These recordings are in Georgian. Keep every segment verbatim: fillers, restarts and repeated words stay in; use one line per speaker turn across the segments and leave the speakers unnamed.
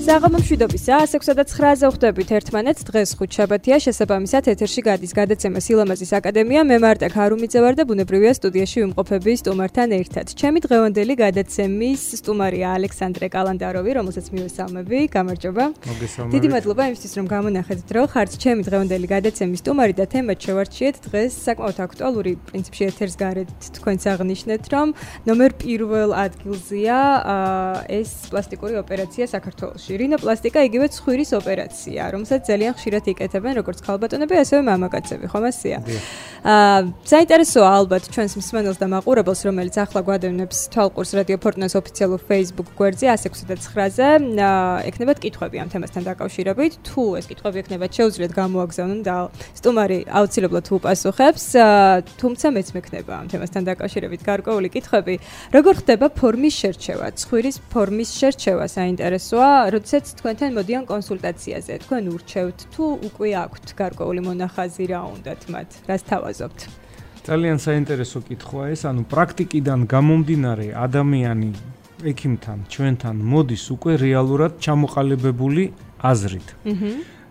საღამომშვიდობისა, ას ექვსი და ცხრააზე ვხვდებით ერთმანეთს, დღეს ხუთშაბათია, შესაბამისად ეთერში გადის გადაცემა სილამაზის აკადემია. მე მარტა ქარუმიძე ვარ და ბუნებრივია სტუდიაში ვიმყოფები სტუმართან ერთად. ჩემი დღევანდელი გადაცემის სტუმარია ალექსანდრე კალანდაროვი, რომელსაც მივესალმები. გამარჯობა.
მოგესალმებით.
დიდი მადლობა იმისთვის, რომ გამონახეთ დრო. ხართ ჩემი დღევანდელი გადაცემის სტუმარი და თემად შევარჩიეთ დღეს საკმაოდ აქტუალური, პრინციპში ეთერს გარეთ თქვენს აღნიშნეთ, რომ ნომერ პირველ ადგილზეა ეს პლასტიკური ოპერაცია საქართველოში. რინოპლასტიკა იგივე ცხვირის ოპერაცია, რომელსაც ძალიან ხშირად იკეთებენ როგორც ქალბატონები, ასევე მამაკაცები, ხომ ასეა? აა საინტერესოა ალბათ ჩვენს მსმენელს და მაყურებელს, რომელიც ახლა გვადევნებს თვალყურს რადიო ფორტუნას ოფიციალურ Facebook გვერდზე ას ექვსი და ცხრააზე, ექნებათ კითხვები ამ თემასთან დაკავშირებით. თუ ეს კითხვები ექნებათ, შეუძლიათ გამოაგზავნონ და სტუმარი აუცილებლად უპასუხებს, თუმცა მეც მექნება ამ თემასთან დაკავშირებით გარკვეული კითხვები. როგორ ხდება ფორმის შერჩევა? ცხვირის ფორმის შერჩევა საინტერესოა. როდესაც თქვენთან მოდიან კონსულტაციაზე, თქვენ ურჩევთ თუ უკვე აქვთ გარკვეული მონახაზი რა უნდათ მათ, რას თავაზობთ?
ძალიან საინტერესო კითხვაა ეს, ანუ პრაქტიკიდან გამომდინარე ადამიანი ექიმთან, ჩვენთან მოდის უკვე რეალურად ჩამოყალიბებული აზრით.
აჰა.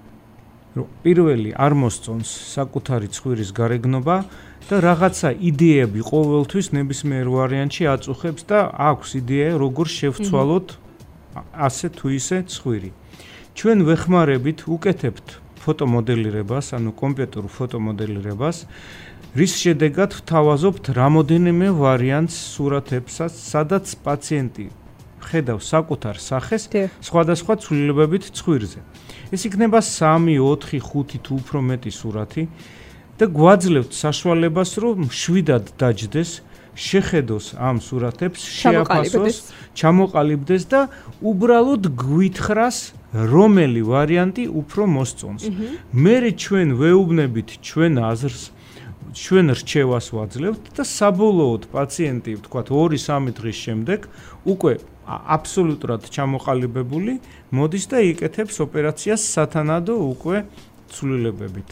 რომ პირველი არ მოსწონს საკუთარი ცხვირის გარეგნობა და რაღაცა იდეები ყოველთვის ნებისმიერ ვარიანტში აწუხებს და აქვს იდეა როგორ შევცვალოთ ასე თუ ისე ცხვირი. ჩვენ ვეხმარებით, უკეთებთ ფოტომოდელირებას, ანუ კომპიუტერულ ფოტომოდელირებას, რის შედეგად ვთავაზობთ რამოდენიმე ვარიანტს სურათებსაც, სადაც პაციენტი ხედავს საკუთარ სახეს სხვადასხვა ცვლილებებით ცხვირზე. ეს იქნება სამი, ოთხი, ხუთი თუ უფრო მეტი სურათი და გვაძლევთ საშუალებას, რომ შვიდად დაჯდეს, შეხედოს ამ სურათებს, შეაფასოს, ჩამოყალიბდეს და უბრალოდ გვითხრას რომელი ვარიანტი უფრო მოსწონს. მერე ჩვენ ვეუბნებით ჩვენ აზრს, ჩვენ რჩევას ვაძლევთ და საბოლოოდ პაციენტი, ვთქვათ, ორი სამი დღის შემდეგ უკვე აბსოლუტურად ჩამოყალიბებული მოდის და იკეთებს ოპერაციას სათანადო უკვე ცვლილებებით.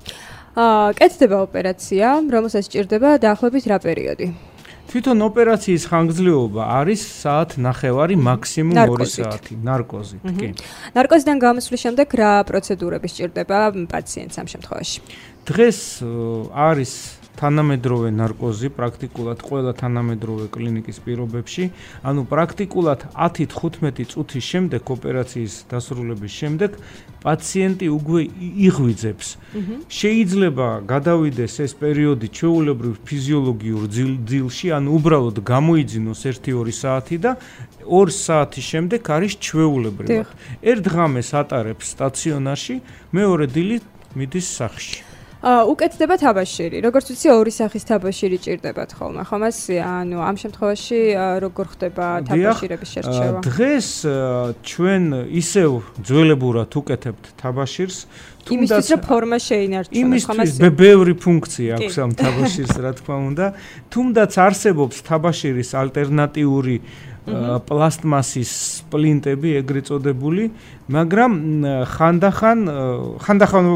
აა, კეთდება ოპერაცია, რომელსაც სჭირდება დაახლოებით რა პერიოდი?
თვითონ ოპერაციის ხანგრძლივობა არის საათ ნახევარი, მაქსიმუმ ორი საათი, ნარკოზით, კი.
ნარკოზიდან გამოსვლის შემდეგ რა პროცედურები სჭირდება პაციენტს ამ შემთხვევაში?
დღეს არის თანამედროვე ნარკოზი პრაქტიკულად ყველა თანამედროვე კლინიკის პირობებში, ანუ პრაქტიკულად ათი თხუთმეტი წუთის შემდეგ ოპერაციის დასრულების შემდეგ პაციენტი უკვე იღვიძებს. შეიძლება გადავიდეს ეს პერიოდი ჩვეულებრივ ფიზიოლოგიურ ძილში, ანუ უბრალოდ გამოიძინოს ერთი ორი საათი და ორი საათის შემდეგ არის ჩვეულებრივად. ერთ ღამეს ატარებს სტაციონარში, მეორე დილით მიდის სახლში.
უკეთდება თაბაშირი. როგორც ვიცი, ორი სახის თაბაშირი ჭირდებათ ხოლმე, ხომ ასეა? ანუ ამ შემთხვევაში როგორ ხდება თაბაშირების შერჩევა?
დღეს ჩვენ ისევ ძველებურად უკეთებთ თაბაშირს,
იმისთვის რომ ფორმა შეინარჩუნოს, ხომ
ასეა? იმისთვის ბევრი ფუნქცია აქვს ამ თაბაშირს, რა თქმა უნდა. თუმდაც არსებობს თაბაშირის ალტერნატიული პლასტმასის სპლინტები, ეგრეთ წოდებული, მაგრამ ხანდახან ხანდახან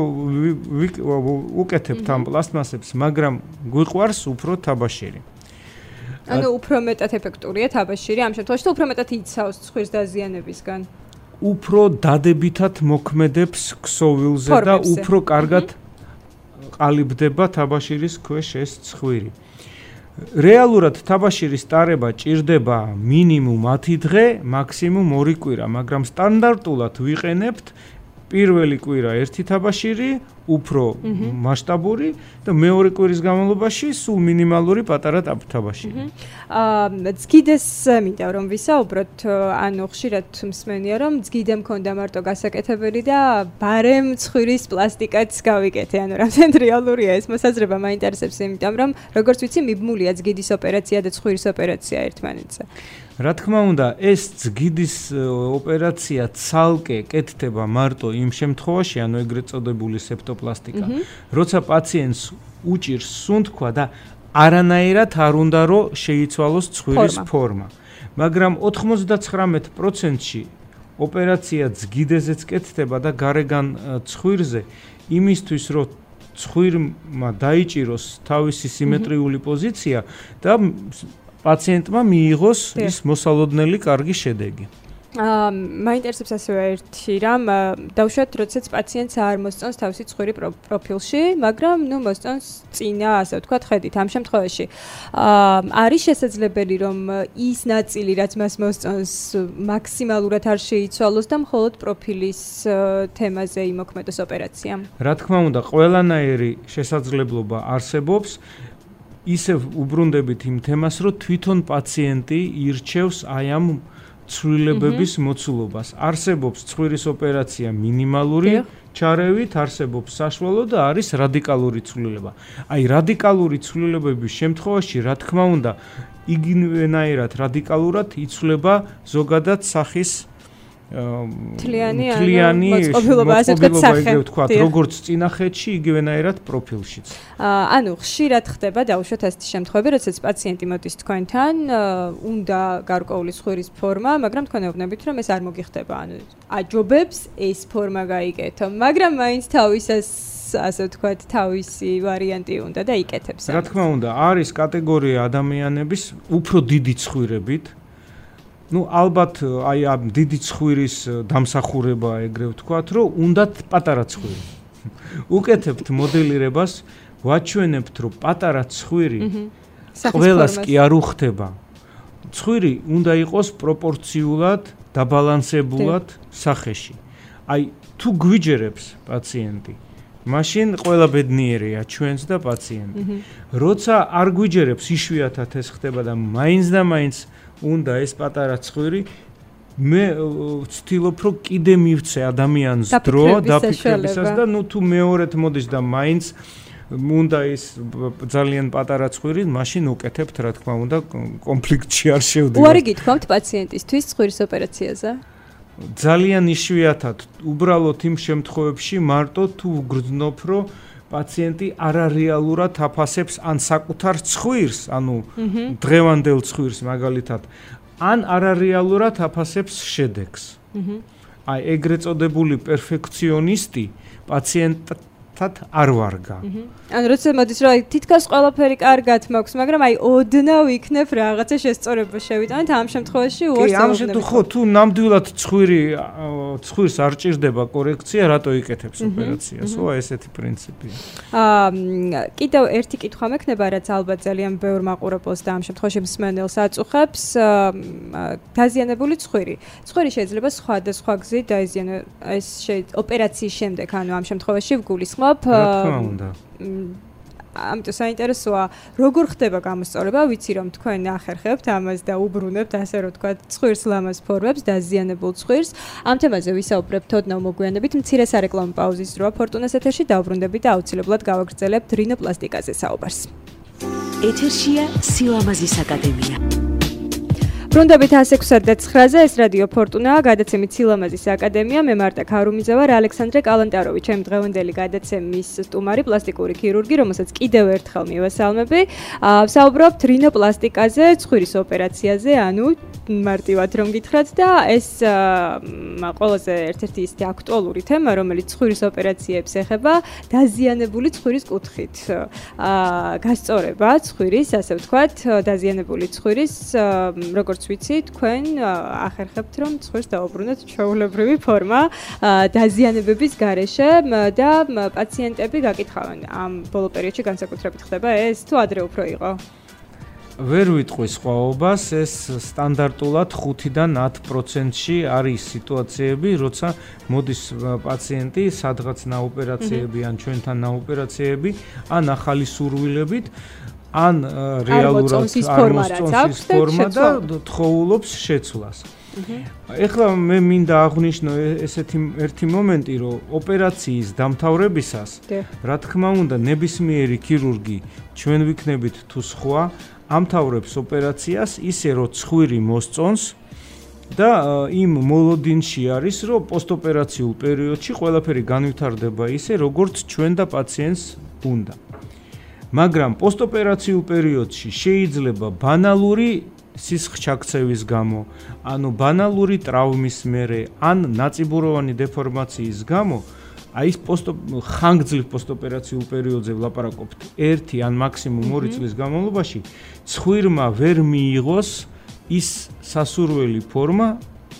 უკეთებთ ამ პლასტმასებს, მაგრამ გვიყვარს უფრო თაბაშირი.
ანუ უფრო მეტად ეფექტურია თაბაშირი ამ შემთხვევაში და უფრო მეტად იცავს ცხვირს დაზიანებისგან.
უფრო დადებითად მოქმედებს ქსოვილზე და უფრო კარგად ყალიბდება თაბაშირის ქვეშ ეს ცხვირი. რეალურად თაბაშირის ტარება ჭირდება მინიმუმ ათი დღე, მაქსიმუმ ორი კვირა, მაგრამ სტანდარტულად ვიყენებთ პირველი კვირა ერთი თაბაშირი, უფრო მასშტაბური და მეორე კვირის განმავლობაში სულ მინიმალური პატარა თაბაშირი.
აა, ძგიდეს მინდა რომ ვისაუბროთ, ანუ ხშირად მსმენია რომ ძგიდე მქონდა მარტო გასაკეთებელი და ბარემ ცხვირის პლასტიკაც გავიკეთე, ანუ რამდენად რეალურია ეს მოსაზრება მაინტერესებს, იმიტომ რომ როგორც ვიცი, მიბმულია ძგიდის ოპერაცია და ცხვირის ოპერაცია ერთმანეთზე.
რა თქმა უნდა, ეს ძგიდის ოპერაცია ცალკე კეთდება მარტო იმ შემთხვევაში, ანუ ეგრეთ წოდებული სეპტოპლასტიკა, როცა პაციენტს უჭირს სუნთქვა და არანაირად არ უნდა რომ შეიცვალოს ცხვირის ფორმა. მაგრამ ოთხმოცდაცხრამეტ პროცენტში ოპერაცია ძგიდეზეც კეთდება და გარეგან ცხვირზე იმისთვის რომ ცხვირმა დაიჭიროს თავისი სიმეტრიული პოზიცია და პაციენტმა მიიღოს ის მოსალოდნელი კარგი შედეგი.
აა მაინტერესებს ასევე ერთი რამ დავუშვათ როდესაც პაციენტს არ მოსწონს თავისი ცხვირი პროფილში, მაგრამ ნუ მოსწონს წინა, ასე ვთქვათ, ხედით. ამ შემთხვევაში აა არის შესაძლებელი რომ ის ნაწილი, რაც მას მოსწონს, მაქსიმალურად არ შეიცვალოს და მხოლოდ პროფილის თემაზე იმოქმედოს ოპერაცია.
რა თქმა უნდა, ყველანაირი შესაძლებლობა არსებობს. ისევ უბრუნდებით იმ თემას, რომ თვითონ პაციენტი ირჩევს აი ამ ცვლილებების მოცულობას. არსებობს ცხვირის ოპერაცია მინიმალური ჩარევით, არსებობს საშუალო და არის რადიკალური ცვლილება. აი რადიკალური ცვლილებების შემთხვევაში, რა თქმა უნდა, იგივენაირად რადიკალურად იცვლება ზოგადად სახის
თლიანი
მოწყობილობა, ასე ვთქვათ, როგორც წინახედში, იგივენაირად პროფილშიც.
ანუ ხშირად ხდება დაუშვათ ასეთი შემთხვევები, როდესაც პაციენტი მოდის თქვენთან, უნდა გარკვეული ცხვირის ფორმა, მაგრამ თქვენ ეუბნებით, რომ ეს არ მოგიხდება. ანუ აჯობებს ეს ფორმა გაიკეთო, მაგრამ მაინც თავისას ასე ვთქვათ, თავისი ვარიანტი უნდა და იკეთებს.
რა თქმა უნდა, არის კატეგორია ადამიანების უფრო დიდი ცხვირებით. Ну, ალბათ აი ამ დიდი ცხვირის დამსახურება ეგრე ვთქვათ, რომ უნდათ პატარა ცხვირი. უკეთებთ მოდელირებას, ვაჩვენებთ, რომ პატარა ცხვირი ყველას კი არ უხდება. ცხვირი უნდა იყოს პროპორციულად დაბალანსებულად სახეში. აი, თუ გვიჯერებს პაციენტი, მაშინ ყველა ბედნიერია ჩვენც და პაციენტი. როცა არ გვიჯერებს, იშვიათად ეს ხდება და მაინც და მაინც უნდა ეს პატარა ცხვირი მე ვცდილობ რომ კიდე მივცე ადამიანს დრო დაფიქრებისას და ნუ თუ მეორედ მოდის და მაინც უნდა ის ძალიან პატარა ცხვირი, მაშინ უკეთებთ რა თქმა უნდა კონფლიქტში არ შევდივართ.
უარი გითხოვთ პაციენტისთვის ცხვირის ოპერაციაზე?
ძალიან იშვიათად, უბრალოდ იმ შემთხვევებში მარტო თუ ვგრძნობ რომ პაციენტი არარეალურად აფასებს ან საკუთარ ცხვირს, ანუ დღევანდელ ცხვირს მაგალითად, ან არარეალურად აფასებს შედეგს. აი ეგრეთ წოდებული პერფექციონისტი პაციენტად არ ვარგა.
ანუ როცა მოდის რომ თითქოს ყველაფერი კარგად მაქვს, მაგრამ აი ოდნავ იქნებ რაღაცა შესწორება შევიტანოთ ამ შემთხვევაში უარს
ამბობთ. კი, ამ შემთხვევაში ხო თუ ნამდვილად ცხვირი ცხვირს არ ჭირდება კორექცია, რატო იკეთებს ოპერაციას? ხო, ესეთი პრინციპია.
აა კიდევ ერთი კითხვა მექნება, რაც ალბათ ძალიან ბევრ მაყურებელს და ამ შემთხვევაში მსმენელს აწუხებს, დაზიანებული ცხვირი. ცხვირი შეიძლება სხვადასხვა გზით დაიზიანოს ეს ოპერაციის შემდეგ, ანუ ამ შემთხვევაში ვგულისხმობ
რა თქმა უნდა.
ამიტომ საინტერესოა, როგორ ხდება გამოსწორება, ვიცი რომ თქვენ ახერხებთ ამას და უბრუნებთ, ასე რომ თქვა, ცხვირს ლამაზ ფორმებს, დაზიანებულ ცხვირს. ამ თემაზე ვისაუბრებთ ოდნავ მოგვიანებით, მცირე სარეკლამო პაუზის დროა ფორტუნას ეთერში დავბრუნდებით და აუცილებლად გავაგრძელებთ რინოპლასტიკაზე საუბარს.
ეთერშია სილამაზის აკადემია.
ბრუნდებით ას ექვსი და ცხრაზე, ეს რადიო ფორტუნაა, გადაცემით სილამაზის აკადემია, მე მარტა ქარუმიძე ვარ, ალექსანდრე კალანტაროვი, ჩემი დღევანდელი გადაცემის სტუმარი, პლასტიკური ქირურგი, რომელსაც კიდევ ერთხელ მივესალმები. ვსაუბრობთ რინოპლასტიკაზე, ცხვირის ოპერაციაზე, ანუ მარტივად რომ გითხრათ და ეს ყველაზე ერთ-ერთი ისეთი აქტუალური თემა, რომელიც ცხვირის ოპერაციებს ეხება, დაზიანებული ცხვირის კუთხით. გასწორება ცხვირის, ასე ვთქვათ, დაზიანებული ცხვირის, როგორც ვიცი, თქვენ ახერხებთ რომ ცხვირს დაუბრუნოთ ჩვეულებრივი ფორმა დაზიანებების გარეშე და პაციენტები გაკითხავენ ამ ბოლო პერიოდში განსაკუთრებით ხდება ეს თუ ადრე უფრო იყო?
ვერ ვიტყვი სხვაობას, ეს სტანდარტულად ხუთიდან ათ პროცენტში არის სიტუაციები, როცა მოდის პაციენტი სადღაც ნაოპერაციები ან ჩვენთან ნაოპერაციები ან ახალი სურვილებით ან რეალურად არ მოსწონს ფორმა და თხოვულობს შეცვლას. ეხლა მე მინდა აღვნიშნო ესეთი ერთი მომენტი, რომ ოპერაციის დამთავრებისას, რა თქმა უნდა, ნებისმიერი ქირურგი, ჩვენ ვიქნებით თუ სხვა, ამთავრებს ოპერაციას ისე, რომ ცხვირი მოსწონს და იმ მოლოდინში არის, რომ პოსტოპერაციულ პერიოდში ყველაფერი განვითარდება ისე, როგორც ჩვენ და პაციენტს უნდა. მაგრამ პოსტოპერაციულ პერიოდში შეიძლება ბანალური სისხლჩაქცევის გამო, ანუ ბანალური ტრავმის მერე, ან ნაწიბუროვანი დეფორმაციის გამო, აი ეს პოსტო ხანგრძლივ პოსტოპერაციულ პერიოდზე ვლაპარაკობთ, ერთი ან მაქსიმუმ ორი წლის განმავლობაში, ცხვირმა ვერ მიიღოს ის სასურველი ფორმა,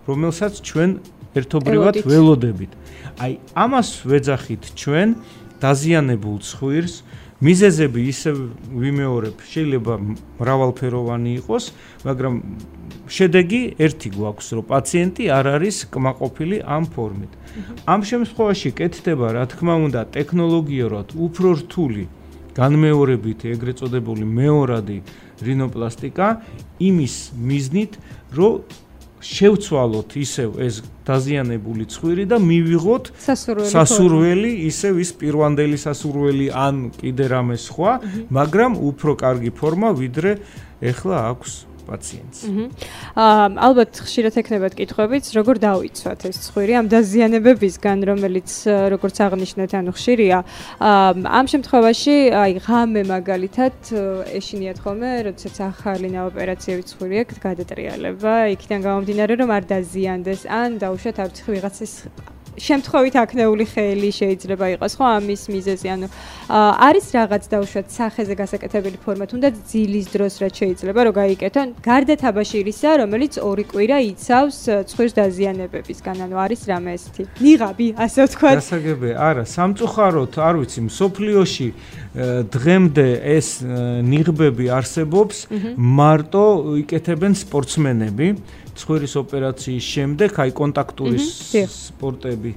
რომელსაც ჩვენ ერთობრივად ველოდებით. აი, ამას ვეძახით ჩვენ დაზიანებულ ცხვირს. მიზეზები ისე ვიმეორებ, შეიძლება მრავალფეროვანი იყოს, მაგრამ შედეგი ერთი გვაქვს, რომ პაციენტი არ არის კმაყოფილი ამ ფორმით. ამ შემთხვევაში კეთდება, რა თქმა უნდა, ტექნოლოგიურად უფრო რთული განმეორებითი ეგრეთ წოდებული მეორადი რინოპლასტიკა იმის მიზნით, რომ შევცვალოთ ისევ ეს დაზიანებული ცხვირი და მივიღოთ სასურველი ისევ ის პირვანდელი სასურველი ან კიდე რამე სხვა, მაგრამ უფრო კარგი ფორმა ვიდრე ეხლა აქვს პაციენტს.
აა ალბათ ხშირად ექნებათ კითხვებიც, როგორ დავიცვათ ეს ცხვირი ამ დაზიანებებისგან, რომელიც როგორც აღნიშნეთ, ანუ ხშირია. ამ შემთხვევაში, აი ღამე მაგალითად ეშინიათ ხოლმე, როდესაც ახალი ოპერაციები ცხვირი აქვს გადატრიალება, იქიდან გამომდინარე, რომ არ დაზიანდეს, ან დაუშვათ არც ვიღაცის შემთხვევით აკნეული ხელი შეიძლება იყოს, ხო, ამის მიზეზი, ანუ არის რაღაც დაუშვათ სახეზე გასაკეთებელი ფორმა, თუნდაც ძილის დროს რაც შეიძლება რომ გაიკეთონ, გარდა თაბაშირისა, რომელიც ორი კვირა იცავს ცხვირს დაზიანებებისგან, ანუ არის რამე ესეთი. ნიღაბი, ასე ვთქვათ.
გასაგებია, არა, სამწუხაროდ, არ ვიცი, მსოფლიოში დღემდე ეს ნიღბები არსებობს, მარტო იკეთებენ სპორტსმენები. ცხვირის ოპერაციის შემდეგ, აი კონტაქტური სპორტები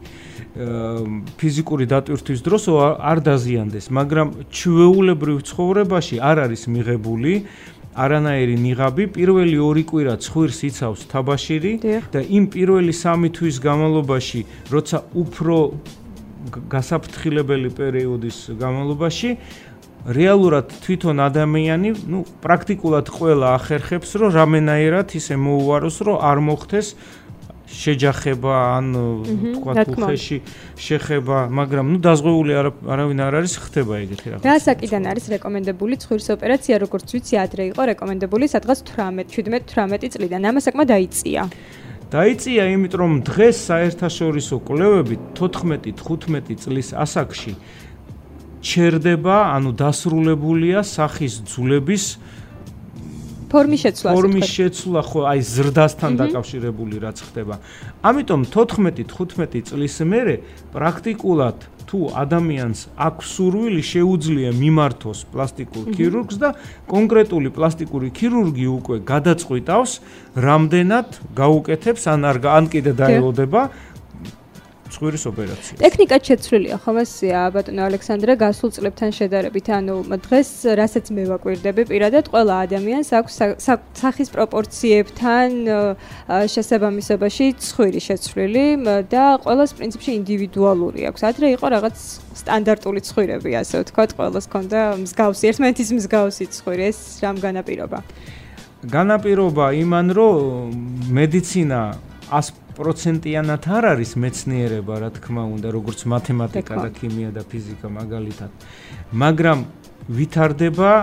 ფიზიკური დატვირთვის დროს არ დაზიანდეს, მაგრამ ჩვეულებრივ ცხოვრებაში არ არის მიღებული არანაირი ნიღაბი. პირველი ორი კვირა ცხვირს იცავს თაბაშირი და იმ პირველი სამი თვის განმავლობაში, როცა უფრო გასაფრთხილებელი პერიოდის განმავლობაში რეალურად თვითონ ადამიანი, ну, პრაქტიკულად ყველა ახერხებს, რომ რამენაირად ისე მოუვაროს, რომ არ მოხდეს შეჯახება ან თქვა უხეში შეხება, მაგრამ ну დაზღვეული არავინ არ არის, ხდება ეგეთი რაღაც.
რა საკიდან არის რეკომენდებული ცხვირის ოპერაცია, როგორც ვიცი, ადრე იყო რეკომენდებული სადღაც თვრამეტ, შვიდმეტ თვრამეტი წლიდან. ამასაკმა დაიწია.
დაიწია, იმიტომ რომ დღეს საერთაშორისო კვლევებით თოთხმეტი თხუთმეტი წლის ასაკში ჩერდება, ანუ დასრულებულია სახის ძულების
ფორმის შეცვლა.
ფორმის შეცვლა, ხო, აი ზრდასთან დაკავშირებული რაც ხდება. ამიტომ თოთხმეტი თხუთმეტი წლის მერე პრაქტიკულად თუ ადამიანს აქვს სურვილი, შეუძლია მიმართოს პლასტიკურ ქირურგს და კონკრეტული პლასტიკური ქირურგი უკვე გადაწყვიტავს, რამდენად გაუკეთებს ან არ ან კიდე დაელოდება ცხვირის ოპერაცია.
ტექნიკად შეცვლილია ხომასია ბატონო ალექსანდრე გასულ წლებთან შედარებით, ანუ დღეს რასაც მე ვაკვირდები პირადად ყველა ადამიანს აქვს სახის პროპორციებთან შესაბამისობაში ცხვირი შეცვლილი და ყველას პრინციპში ინდივიდუალური აქვს. ადრე იყო რაღაც სტანდარტული ცხვირები, ასე ვთქვათ, ყველას ჰქონდა მსგავსი, ერთმანეთის მსგავსი ცხვირი, ეს რამ განაპირობა?
განაპირობა იმან, რომ მედიცინა ას პროცენტიანად არ არის მეცნიერება, რა თქმა უნდა, როგორც მათემატიკა და ქიმია და ფიზიკა მაგალითად. მაგრამ ვითარდება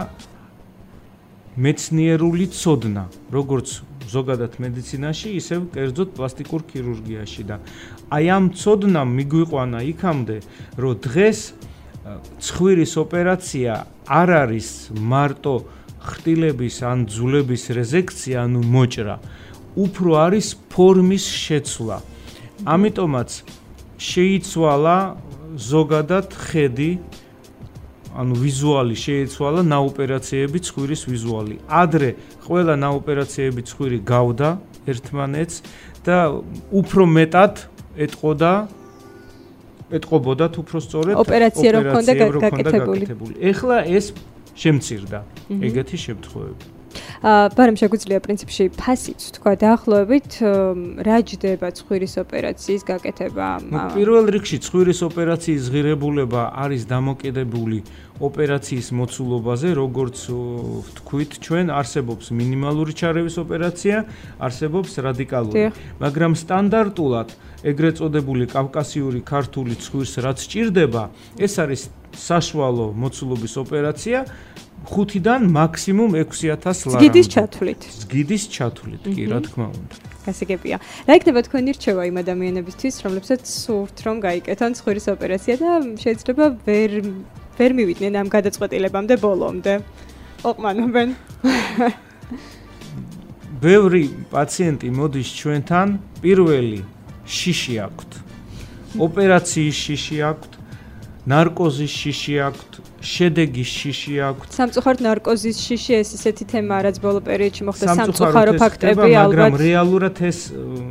მეცნიერული ცოდნა, როგორც ზოგადად მედიცინაში, ისევ კერძოდ პლასტიკურ ქირურგიაში და აი ამ ცოდნამ მიგვიყვანა იქამდე, რომ დღეს ცხვირის ოპერაცია არ არის მარტო ხრტილების ან ძულების რეზექცია, ანუ მოჭრა. უფრო არის ფორმის შეცვლა. ამიტომაც შეიცვალა ზოგადად ხედი, ანუ ვიზუალი შეიცვალა ნაოპერაციები ცხვირის ვიზუალი. ადრე ყველა ნაოპერაციები ცხვირი გავდა ერთმანეთს და უფრო მეტად ეტყოდა ეტყობოდათ უფრო სწორედ
ოპერაცია რო ქონდა გაკეთებული.
ეხლა ეს შემცირდა ეგეთი შემთხვევები.
აა, ბარემ შეგვიძლია პრინციპში ფასიც თქვა დაახლოებით რა ჯდება ცხვირის ოპერაციის გაკეთება?
პირველ რიგში ცხვირის ოპერაციის ღირებულება არის დამოკიდებული ოპერაციის მოცულობაზე, როგორც ვთქვით, ჩვენ არსებობს მინიმალური ჩარევის ოპერაცია, არსებობს რადიკალური. მაგრამ სტანდარტულად ეგრეთ წოდებული კავკასიური ქართული ცხვირს რაც სჭირდება, ეს არის საშუალო მოცულობის ოპერაცია. ხუთიდან მაქსიმუმ ექვსი ათას ლარამდე.
ზგიდის ჩათვლით.
ზგიდის ჩათვლით, კი, რა თქმა უნდა.
გასაგებია. რა იქნება თქვენი რჩევა იმ ადამიანებისთვის, რომლებსაც სურთ რომ გაიკეთონ ცხვირის ოპერაცია და შეიძლება ვერ ვერ მივიდნენ ამ გადაწყვეტილებამდე ბოლომდე? ოყმანობენ.
ბევრი პაციენტი მოდის ჩვენთან, პირველი შიში აქვთ. ოპერაციის შიში აქვთ, ნარკოზის შიში აქვთ, შედეგის შიში აქვთ.
სამწუხაროდ ნარკოზის შიში ეს ისეთი თემაა, რაც ბოლო პერიოდში მოხდა სამწუხარო ფაქტები ალბათ.
მაგრამ რეალურად ეს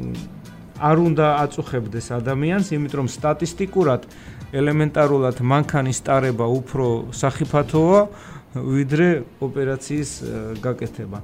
არ უნდა აწუხებდეს ადამიანს, იმიტომ რომ სტატისტიკურად ელემენტარულად მანქანის ტარება უფრო სახიფათოა, ვიდრე ოპერაციის გაკეთება.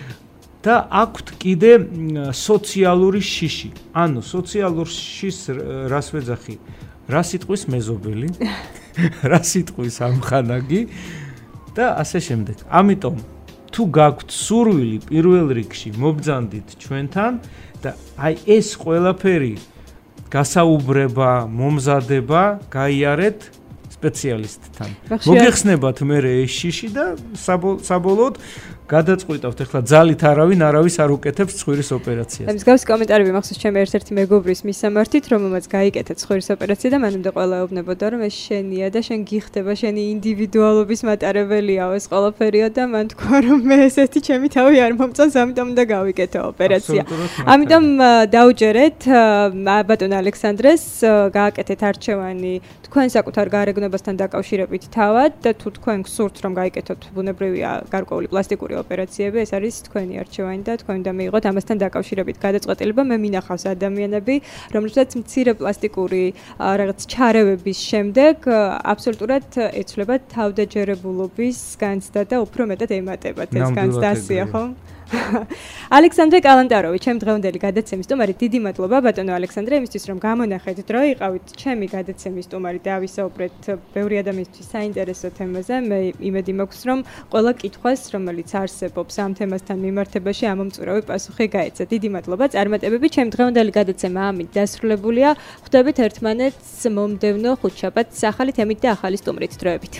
და აქვთ კიდე სოციალური შიში. ანუ სოციალურ შიშს რას ვეძახი? რა სიტყვის მეზობელი, რა სიტყვის ამხანაგი და ასე შემდეგ. ამიტომ თუ გაქვთ სურვილი პირველ რიგში მობრძანდით ჩვენთან და აი ეს ყველაფერი გასაუბრება, მომზადება, გაიარეთ სპეციალისტთან. მოგეხსნებათ მე ეს შიში და საბოლოოდ გადაწყვიტავთ ახლა ძალით არავინ არავის არ უკეთებს ცხვირის ოპერაციას.
ამის გავს კომენტარები მახსოვს ჩემი ერთ-ერთი მეგობრის მისამართით, რომელმაც გაიკეთა ცხვირის ოპერაცია და მანამდე ყველა ეუბნებოდა, რომ ეს შენია და შენ გიხდება, შენი ინდივიდუალობის მატარებელია ეს ყველაფერია და მან თქვა, რომ მე ესეთი ჩემი თავი არ მომწონს, ამიტომ უნდა გავიკეთო ოპერაცია. ამიტომ დაუჯერეთ ბატონ ალექსანდრეს, გააკეთეთ არჩევანი თქვენ საკუთარ გარეგნობასთან დაკავშირებით თავად და თუ თქვენ გსურთ რომ გაიკეთოთ ბუნებრივია გარკვეული პლასტიკური ოპერაციები, ეს არის თქვენი არჩევანი და თქვენ უნდა მიიღოთ ამასთან დაკავშირებით გადაწყვეტილება. მე მინახავს ადამიანები, რომლებსაც მცირე პლასტიკური რაღაც ჩარევების შემდეგ აბსოლუტურად ეცვლებათ თავდაჯერებულობის განცდა და უფრო მეტად ემატებათ ეს განცდა, ასეა ხო? ალექსანდრე კალანტაროვი, ჩემ დღევანდელი გადაცემის სტუმარი, დიდი მადლობა ბატონო ალექსანდრე იმისთვის, რომ გამონახეთ დრო, იყავით ჩემი გადაცემის სტუმარი და ავისაუბრეთ ბევრი ადამიანისთვის საინტერესო თემაზე. მე იმედი მაქვს, რომ ყველა კითხვას, რომელიც არსებობს ამ თემასთან მიმართებაში, ამომწურავი პასუხი გაეცა. დიდი მადლობა. წარმატებები. ჩემ დღევანდელი გადაცემა ამით დასრულებულია. ხვდებით ერთმანეთს მომდევნო ხუთშაბათს ახალი თემით და ახალი სტუმრით. დროებით.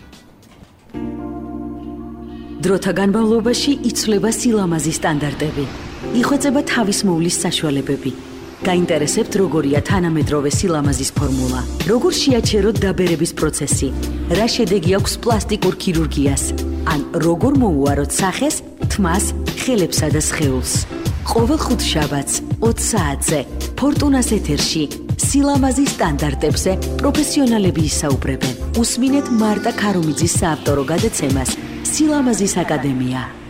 დროთა განმავლობაში იცვლება სილამაზის სტანდარტები. იხვეწება თავისმოვლის საშუალებები. გაინტერესებთ როგორია თანამედროვე სილამაზის ფორმულა? როგორ შეაჩეროთ დაბერების პროცესი? რა შედეგი აქვს პლასტიკურ ქირურგიას? ან როგორ მოუაროთ სახეს, თმას, ხელებსა და სხეულს? ყოველ ხუთშაბათს ოცი საათზე ფორტუნას ეთერში სილამაზის სტანდარტებზე პროფესიონალები ისაუბრებენ. უსმინეთ მარტა ქარუმიძის საავტორო გადაცემას სილამაზის აკადემია.